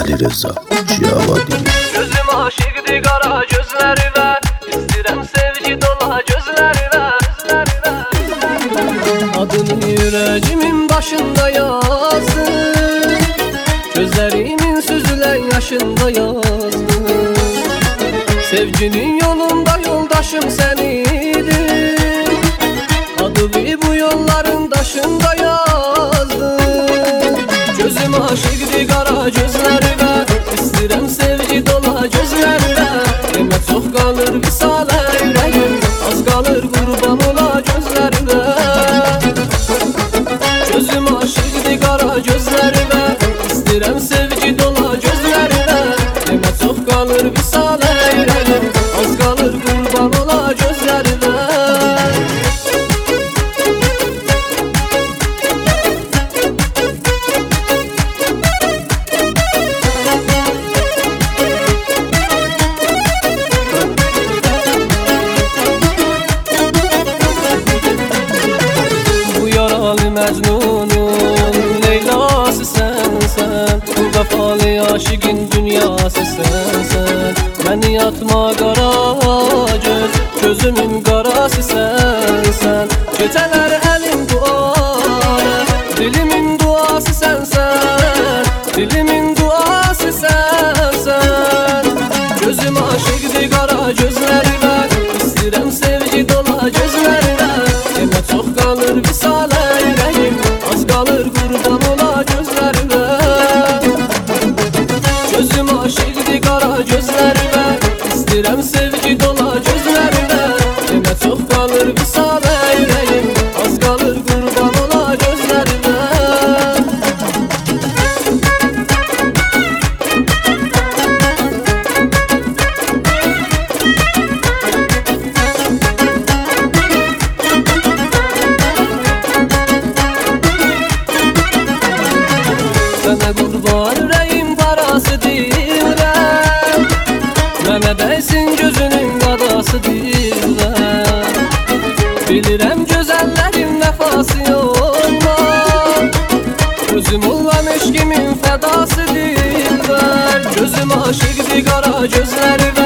Ali Reza Ciyavadi. Gözüm aşıqdı qara gözlərinə, İstəyirəm sevgi dola gözlərinə. Adını yüreğimin başında yazdım, gözlerimin süzülen yaşında yazdım. Sevginin yolunda yoldaşım sen idin, adımı bu yolların taşında yazdım. Gözüm aşıqdı qara gözlərinə, İstəyirəm sevgi dola gözlərinə. Demə çox qalır visalə ürəyim, az qalır qurban ola gözlərinə. Gözüm aşıqdı qara gözlərinə, İstəyirəm sevgi dola gözlərinə. Demə çox qalır visalə ürəyim, az qalır qurban ola gözlərinə. Mecnunum Leyla'sı sensen, bu vefalı aşıkın dünyası sensen. Beni yatma qara göz, gözümün qarası sensen. Geceler elim duaya, dilimin duası sensen. Dilimin duası sensen. Gözüm aşıqdı qara gözlərinə, İstəyirəm sevgi dola gözlərinə. Demə çox qalır visalə ürəyim, az qalır qurban ola gözlərinə. Gözüm aşıqdı qara gözlərinə, İstəyirəm sevgi dola gözlərinə. Demə çox qalır visalə ürəyim, az qalır qurban ola gözlərinə. Sənə qurban ürəyim parası deyirəm, mənə dəysin gözünün qadası deyirəm. Bilirəm gözəllərin vəfası olmaz, özüm olan eşkimin fədası deyirəm. Gözüm aşıqdı qara gözlərinə,